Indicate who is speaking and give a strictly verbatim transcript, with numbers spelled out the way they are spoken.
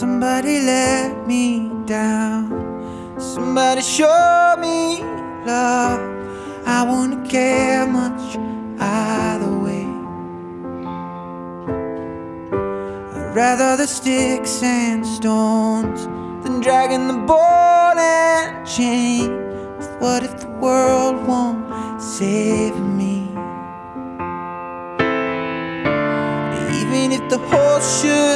Speaker 1: Somebody let me down. Somebody show me love. I wouldn't care much either way. I'd rather the sticks and stones than dragging the ball and chain. What if the world won't save me? Even if the horse should